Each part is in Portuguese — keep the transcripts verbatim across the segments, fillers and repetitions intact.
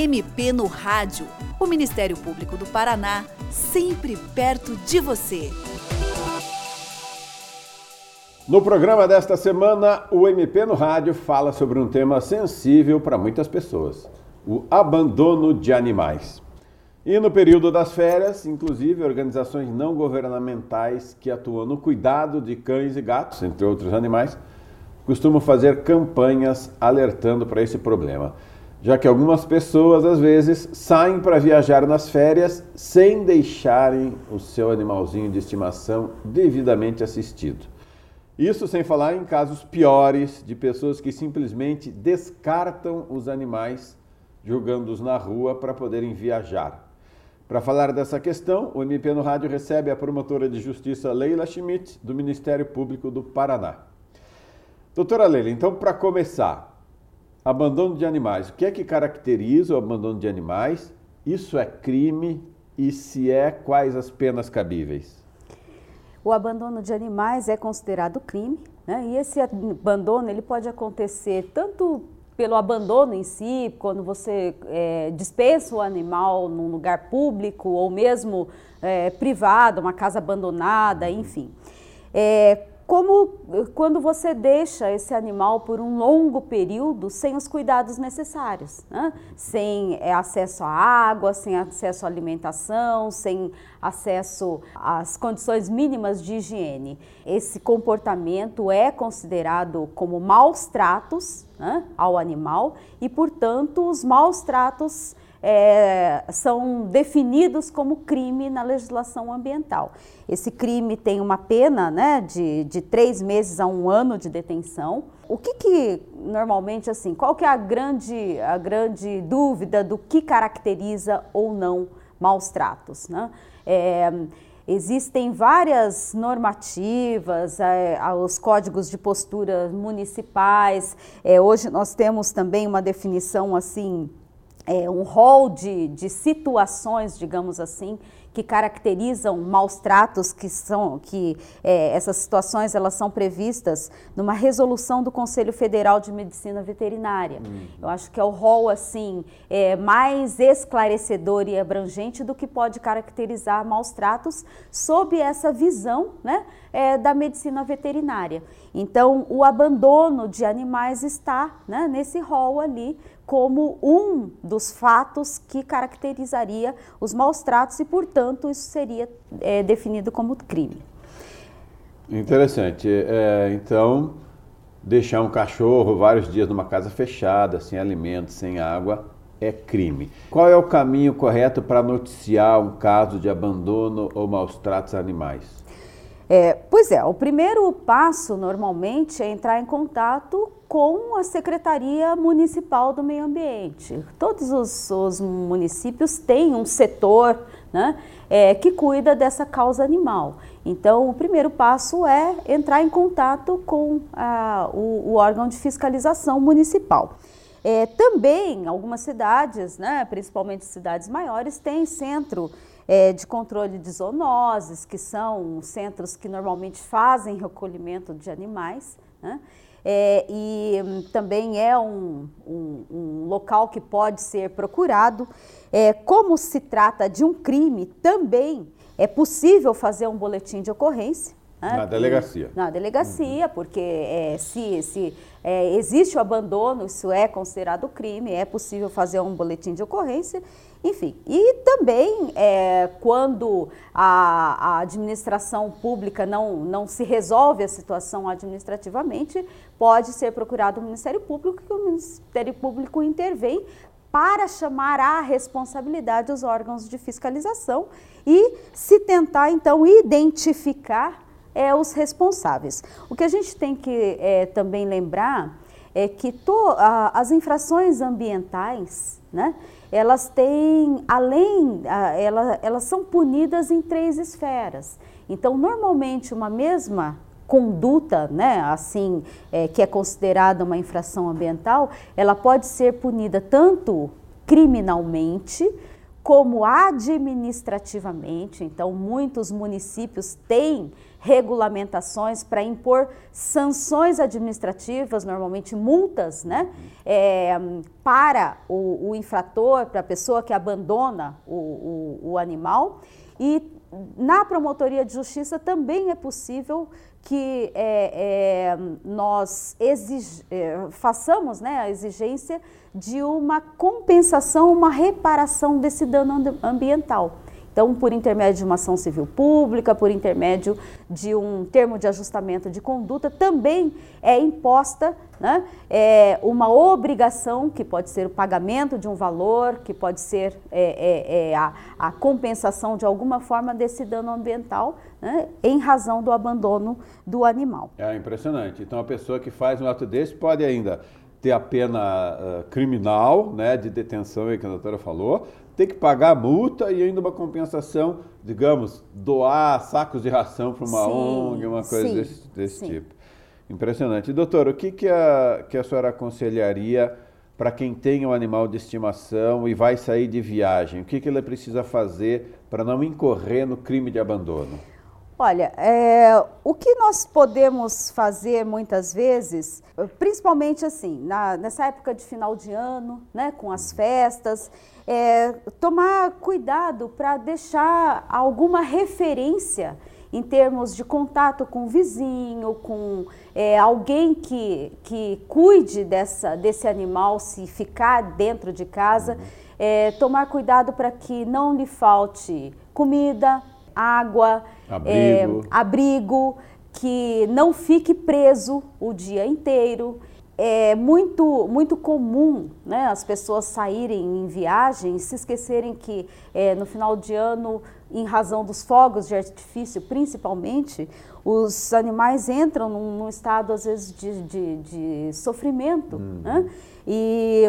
M P no Rádio, o Ministério Público do Paraná, sempre perto de você. No programa desta semana, o M P no Rádio fala sobre um tema sensível para muitas pessoas, o abandono de animais. E no período das férias, inclusive, organizações não governamentais que atuam no cuidado de cães e gatos, entre outros animais, costumam fazer campanhas alertando para esse problema, já que algumas pessoas, às vezes, saem para viajar nas férias sem deixarem o seu animalzinho de estimação devidamente assistido. Isso sem falar em casos piores de pessoas que simplesmente descartam os animais, jogando-os na rua para poderem viajar. Para falar dessa questão, o M P no Rádio recebe a promotora de justiça Leila Schmidt, do Ministério Público do Paraná. Doutora Leila, então, para começar, abandono de animais. O que é que caracteriza o abandono de animais? Isso é crime? E se é, quais as penas cabíveis? O abandono de animais é considerado crime, né? E esse abandono ele pode acontecer tanto pelo abandono em si, quando você é, dispensa o animal num lugar público ou mesmo é, privado, uma casa abandonada, enfim. É, como quando você deixa esse animal por um longo período sem os cuidados necessários, né? Sem é, acesso à água, sem acesso à alimentação, sem acesso às condições mínimas de higiene. Esse comportamento é considerado como maus tratos, né, ao animal e, portanto, os maus tratos É, são definidos como crime na legislação ambiental. Esse crime tem uma pena, né, de, de três meses a um ano de detenção. O que que normalmente, assim, qual que é a grande, a grande dúvida do que caracteriza ou não maus tratos, né? É, Existem várias normativas, é, os códigos de postura municipais. É, hoje nós temos também uma definição assim, É, um rol de, de situações, digamos assim, que caracterizam maus tratos, que são, que é, essas situações elas são previstas numa resolução do Conselho Federal de Medicina Veterinária. Uhum. Eu acho que é o rol assim, é, mais esclarecedor e abrangente do que pode caracterizar maus tratos sob essa visão, né, é, da medicina veterinária. Então, o abandono de animais está, né, nesse rol ali, como um dos fatos que caracterizaria os maus tratos e, portanto, isso seria é, definido como crime. Interessante. É, então, deixar um cachorro vários dias numa casa fechada, sem alimento, sem água, é crime. Qual é o caminho correto para noticiar um caso de abandono ou maus tratos a animais? É, pois é, o primeiro passo normalmente é entrar em contato com a Secretaria Municipal do Meio Ambiente. Todos os, os municípios têm um setor, né, é, que cuida dessa causa animal. Então, o primeiro passo é entrar em contato com a, o, o órgão de fiscalização municipal. É, também, algumas cidades, né, principalmente cidades maiores, têm centro É, de controle de zoonoses, que são centros que normalmente fazem recolhimento de animais, né? É, e hum, também é um, um, um local que pode ser procurado. É, como se trata de um crime, também é possível fazer um boletim de ocorrência. Né? Na delegacia. Na delegacia, uhum. porque é, se, se é, existe o abandono, isso é considerado crime, é possível fazer um boletim de ocorrência. Enfim, e também é, quando a, a administração pública não, não se resolve a situação administrativamente, pode ser procurado o Ministério Público, que o Ministério Público intervém para chamar à responsabilidade os órgãos de fiscalização e se tentar, então, identificar é, os responsáveis. O que a gente tem que é, também lembrar é que to, a, as infrações ambientais, né, elas têm, além, elas, elas são punidas em três esferas. Então, normalmente, uma mesma conduta, né, assim, é, que é considerada uma infração ambiental, ela pode ser punida tanto criminalmente, como administrativamente. Então, muitos municípios têm regulamentações para impor sanções administrativas, normalmente multas, né, é, para o, o infrator, para a pessoa que abandona o, o, o animal. E na promotoria de justiça também é possível que é, é, nós exig, é, façamos, né, a exigência de uma compensação, uma reparação desse dano ambiental. Então, por intermédio de uma ação civil pública, por intermédio de um termo de ajustamento de conduta, também é imposta, né, é, uma obrigação, que pode ser o pagamento de um valor, que pode ser é, é, é, a, a compensação de alguma forma desse dano ambiental, né, em razão do abandono do animal. É impressionante. Então, a pessoa que faz um ato desse pode ainda ter a pena uh, criminal, né, de detenção, aí que a doutora falou, tem que pagar a multa e ainda uma compensação, digamos, doar sacos de ração para uma sim, O N G, uma coisa sim, desse, desse tipo. Impressionante. E, doutor, o que, que, a, que a senhora aconselharia para quem tem um animal de estimação e vai sair de viagem? O que, que ele precisa fazer para não incorrer no crime de abandono? Olha, é, o que nós podemos fazer muitas vezes, principalmente assim, na, nessa época de final de ano, né, com as festas, é tomar cuidado para deixar alguma referência em termos de contato com o vizinho, com é, alguém que, que cuide dessa, desse animal, se ficar dentro de casa, é, tomar cuidado para que não lhe falte comida, água, abrigo. É, abrigo, que não fique preso o dia inteiro. É muito, muito comum, né, as pessoas saírem em viagem e se esquecerem que é, no final de ano, em razão dos fogos de artifício principalmente, os animais entram num, num estado às vezes de, de, de sofrimento, uhum. né? E,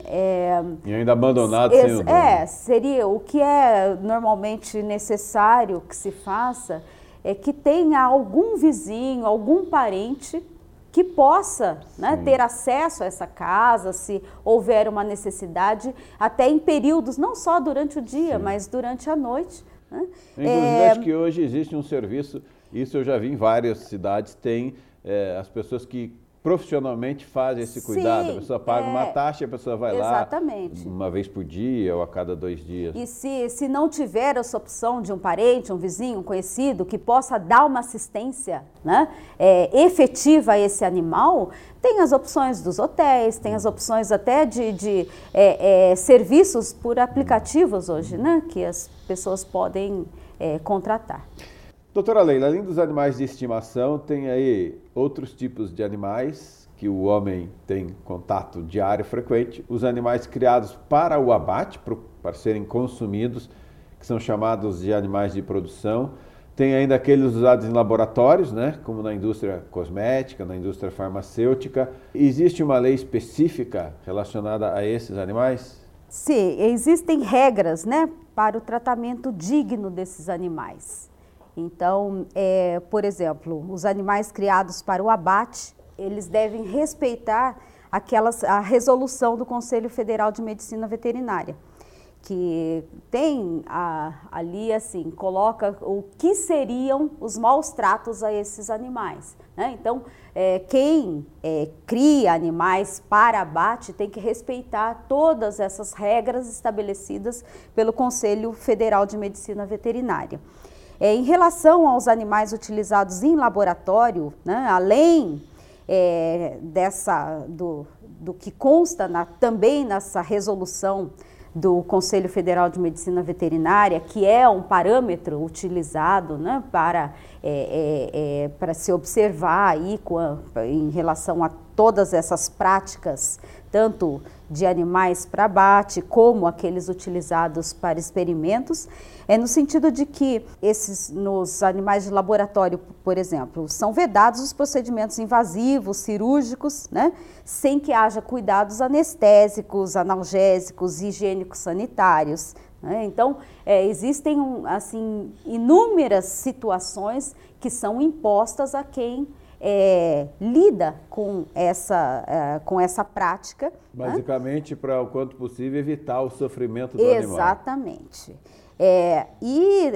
é, e ainda abandonado é, sem o dono. É, seria o que é normalmente necessário que se faça, é que tenha algum vizinho, algum parente que possa, né, ter acesso a essa casa, se houver uma necessidade, até em períodos, não só durante o dia, sim, mas durante a noite. Né? Inclusive, é... acho que hoje existe um serviço, isso eu já vi em várias cidades, tem é, as pessoas que profissionalmente fazem esse cuidado. Sim, a pessoa paga é, uma taxa e a pessoa vai exatamente. lá uma vez por dia ou a cada dois dias. E se, se não tiver essa opção de um parente, um vizinho, um conhecido, que possa dar uma assistência, né, é, efetiva a esse animal, tem as opções dos hotéis, tem as opções até de, de é, é, serviços por aplicativos hoje, né, que as pessoas podem é, contratar. Doutora Leila, além dos animais de estimação, tem aí outros tipos de animais que o homem tem contato diário frequente, os animais criados para o abate, para serem consumidos, que são chamados de animais de produção. Tem ainda aqueles usados em laboratórios, né, como na indústria cosmética, na indústria farmacêutica. Existe uma lei específica relacionada a esses animais? Sim, existem regras, né, para o tratamento digno desses animais. Então, é, por exemplo, os animais criados para o abate, eles devem respeitar aquelas, a resolução do Conselho Federal de Medicina Veterinária, que tem a, ali, assim, coloca o que seriam os maus tratos a esses animais, né? Então, é, quem é, cria animais para abate tem que respeitar todas essas regras estabelecidas pelo Conselho Federal de Medicina Veterinária. É, em relação aos animais utilizados em laboratório, né, além é, dessa, do, do que consta na, também nessa resolução do Conselho Federal de Medicina Veterinária, que é um parâmetro utilizado, né, para, é, é, é, para se observar aí com a, em relação a todas essas práticas, tanto de animais para abate, como aqueles utilizados para experimentos, é no sentido de que esses, nos animais de laboratório, por exemplo, são vedados os procedimentos invasivos, cirúrgicos, né, sem que haja cuidados anestésicos, analgésicos, higiênicos sanitários. Né? Então, é, existem assim, inúmeras situações que são impostas a quem É, lida com essa, é, com essa prática. Basicamente, né, para o quanto possível evitar o sofrimento do Exatamente. animal. É, e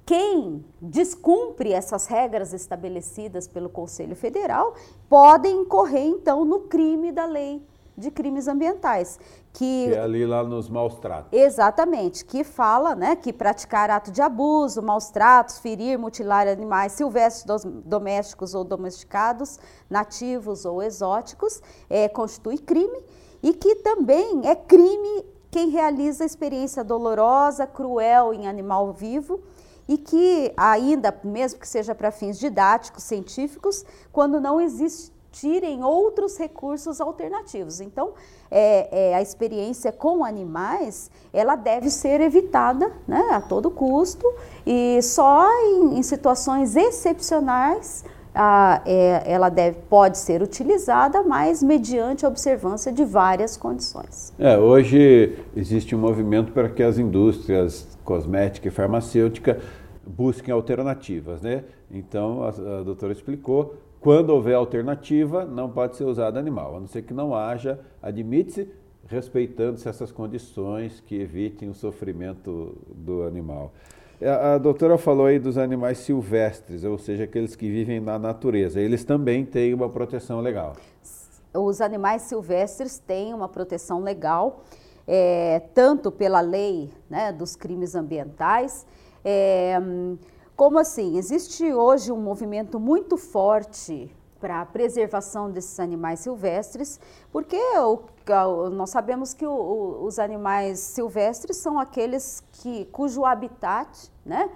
quem descumpre essas regras estabelecidas pelo Conselho Federal podem incorrer, então, no crime da lei de crimes ambientais. Que, que é ali lá nos maus tratos. Exatamente, que fala, né, que praticar ato de abuso, maus tratos, ferir, mutilar animais silvestres, domésticos ou domesticados, nativos ou exóticos, é, constitui crime, e que também é crime quem realiza experiência dolorosa, cruel em animal vivo, e que ainda, mesmo que seja para fins didáticos, científicos, quando não existirem outros recursos alternativos. Então, é, é, a experiência com animais, ela deve ser evitada, né, a todo custo, e só em, em situações excepcionais a, é, ela deve, pode ser utilizada, mas mediante a observância de várias condições. É, hoje existe um movimento para que as indústrias cosmética e farmacêutica busquem alternativas, né? Então, a, a doutora explicou, quando houver alternativa, não pode ser usado animal, a não ser que não haja, admite-se, respeitando-se essas condições que evitem o sofrimento do animal. A, a doutora falou aí dos animais silvestres, ou seja, aqueles que vivem na natureza, eles também têm uma proteção legal. Os animais silvestres têm uma proteção legal, é, tanto pela lei, né, dos crimes ambientais, é, como assim, existe hoje um movimento muito forte para a preservação desses animais silvestres, porque o, nós sabemos que o, o, os animais silvestres são aqueles que, cujo habitat, né,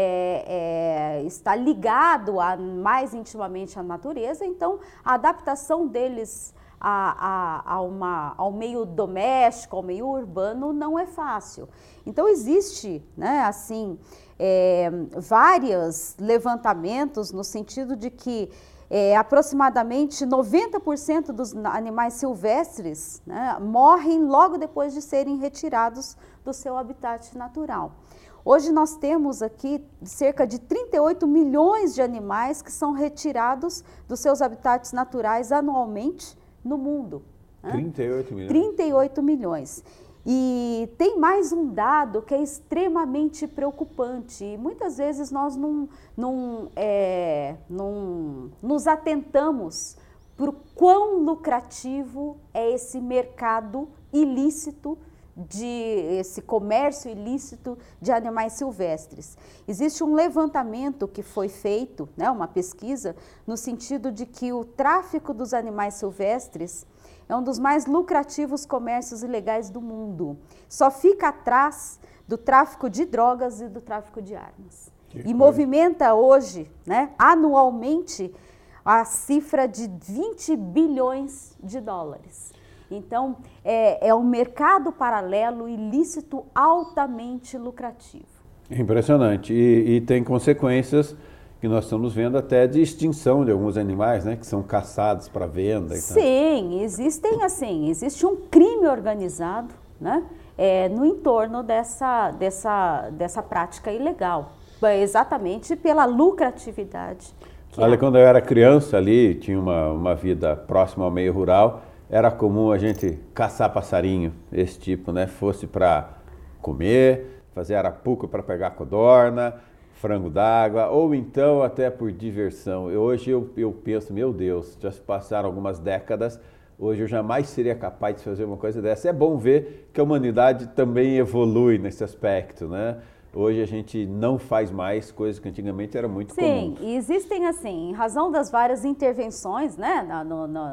é, é, está ligado a, mais intimamente à natureza, então a adaptação deles A, a, a uma, ao meio doméstico, ao meio urbano, não é fácil. Então, existe, né, assim, é, vários levantamentos no sentido de que é, aproximadamente noventa por cento dos animais silvestres, né, morrem logo depois de serem retirados do seu habitat natural. Hoje nós temos aqui cerca de trinta e oito milhões de animais que são retirados dos seus habitats naturais anualmente no mundo. trinta e oito milhões? trinta e oito milhões. E tem mais um dado que é extremamente preocupante. E muitas vezes nós não, não, é, não nos atentamos para o quão lucrativo é esse mercado ilícito, de esse comércio ilícito de animais silvestres. Existe um levantamento que foi feito, né, uma pesquisa, no sentido de que o tráfico dos animais silvestres é um dos mais lucrativos comércios ilegais do mundo. Só fica atrás do tráfico de drogas e do tráfico de armas. Que e coisa. Movimenta hoje, né, anualmente, a cifra de vinte bilhões de dólares. Então, é, é um mercado paralelo ilícito altamente lucrativo. Impressionante. E, e tem consequências que nós estamos vendo até de extinção de alguns animais, né, que são caçados para venda. Então. Sim, existem assim, existe um crime organizado, né, é, no entorno dessa, dessa, dessa prática ilegal, exatamente pela lucratividade. Olha, quando eu era criança ali, tinha uma, uma vida próxima ao meio rural, era comum a gente caçar passarinho, esse tipo, né? Fosse para comer, fazer arapuca para pegar codorna, frango d'água, ou então até por diversão. Eu, hoje eu, eu penso, meu Deus, já se passaram algumas décadas, hoje eu jamais seria capaz de fazer uma coisa dessa. É bom ver que a humanidade também evolui nesse aspecto, né? Hoje a gente não faz mais coisas que antigamente era muito comum. Sim, e existem assim, em razão das várias intervenções, né, no, no,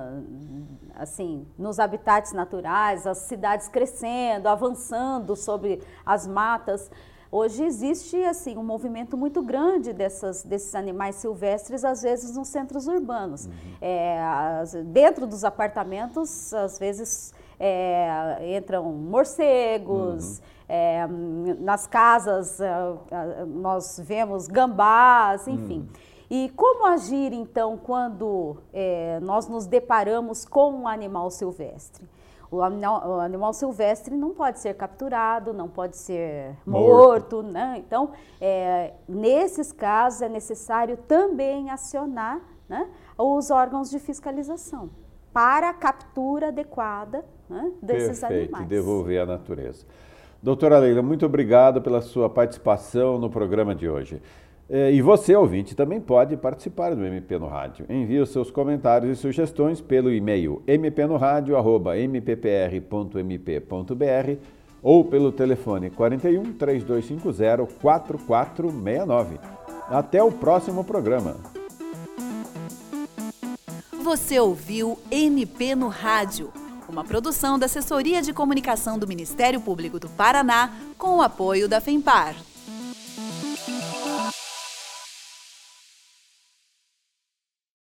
assim, nos habitats naturais, as cidades crescendo, avançando sobre as matas. Hoje existe assim um movimento muito grande dessas, desses animais silvestres, às vezes nos centros urbanos. Uhum. É, as, dentro dos apartamentos, às vezes é, entram morcegos. Uhum. É, nas casas nós vemos gambás, enfim. Hum. E como agir então quando é, nós nos deparamos com um animal silvestre? O animal, o animal silvestre não pode ser capturado, não pode ser morto, morto né? Então, é, nesses casos é necessário também acionar, né, os órgãos de fiscalização para a captura adequada, né, desses Perfeito, animais. devolver à natureza. Doutora Leila, muito obrigado pela sua participação no programa de hoje. E você, ouvinte, também pode participar do M P no Rádio. Envie os seus comentários e sugestões pelo e-mail m p no rádio arroba m p p r ponto m p ponto b r ou pelo telefone quarenta e um, três dois cinco zero, quatro quatro seis nove. Até o próximo programa. Você ouviu M P no Rádio, uma produção da Assessoria de Comunicação do Ministério Público do Paraná com o apoio da FEMPAR.